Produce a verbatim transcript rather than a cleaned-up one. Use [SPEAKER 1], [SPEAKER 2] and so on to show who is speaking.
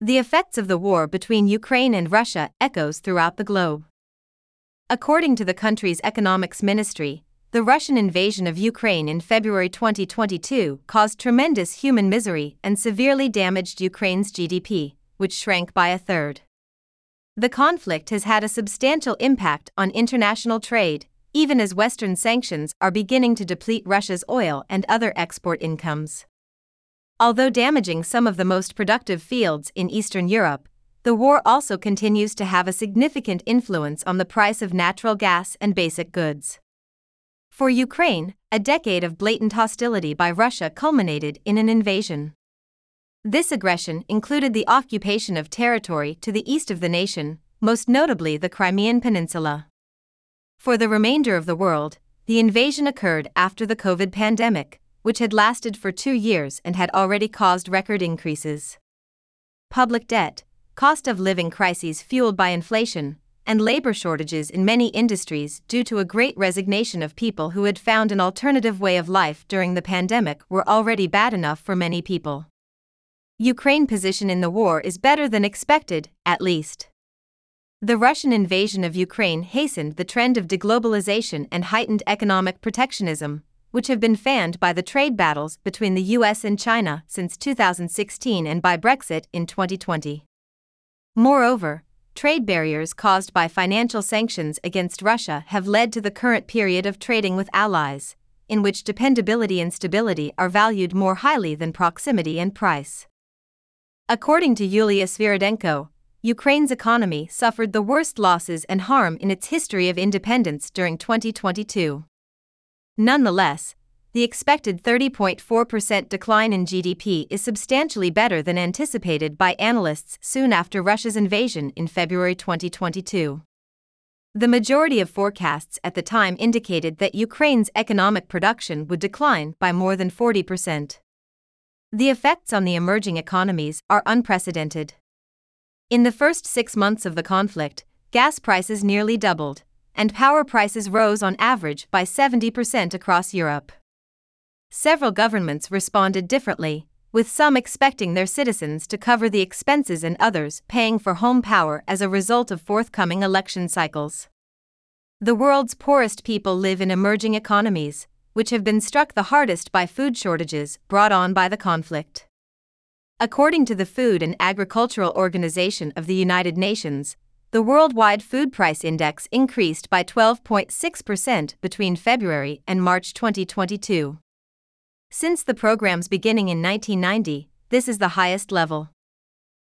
[SPEAKER 1] The effects of the war between Ukraine and Russia echoes throughout the globe. According to the country's economics ministry, the Russian invasion of Ukraine in February twenty twenty-two caused tremendous human misery and severely damaged Ukraine's G D P, which shrank by a third. The conflict has had a substantial impact on international trade, even as Western sanctions are beginning to deplete Russia's oil and other export incomes. Although damaging some of the most productive fields in Eastern Europe, the war also continues to have a significant influence on the price of natural gas and basic goods. For Ukraine, a decade of blatant hostility by Russia culminated in an invasion. This aggression included the occupation of territory to the east of the nation, most notably the Crimean Peninsula. For the remainder of the world, the invasion occurred after the COVID pandemic, which had lasted for two years and had already caused record increases. Public debt, cost of living crises fueled by inflation, and labor shortages in many industries due to a great resignation of people who had found an alternative way of life during the pandemic were already bad enough for many people. Ukraine's position in the war is better than expected, at least. The Russian invasion of Ukraine hastened the trend of deglobalization and heightened economic protectionism, which have been fanned by the trade battles between the U S and China since two thousand sixteen and by Brexit in twenty twenty. Moreover, trade barriers caused by financial sanctions against Russia have led to the current period of trading with allies, in which dependability and stability are valued more highly than proximity and price. According to Yulia Sviridenko, Ukraine's economy suffered the worst losses and harm in its history of independence during twenty twenty-two. Nonetheless, the expected thirty point four percent decline in G D P is substantially better than anticipated by analysts soon after Russia's invasion in February twenty twenty-two. The majority of forecasts at the time indicated that Ukraine's economic production would decline by more than forty percent. The effects on the emerging economies are unprecedented. In the first six months of the conflict, gas prices nearly doubled, and power prices rose on average by seventy percent across Europe. Several governments responded differently, with some expecting their citizens to cover the expenses and others paying for home power as a result of forthcoming election cycles. The world's poorest people live in emerging economies, which have been struck the hardest by food shortages brought on by the conflict. According to the Food and Agricultural Organization of the United Nations, the worldwide food price index increased by twelve point six percent between February and March twenty twenty-two. Since the program's beginning in nineteen ninety, this is the highest level.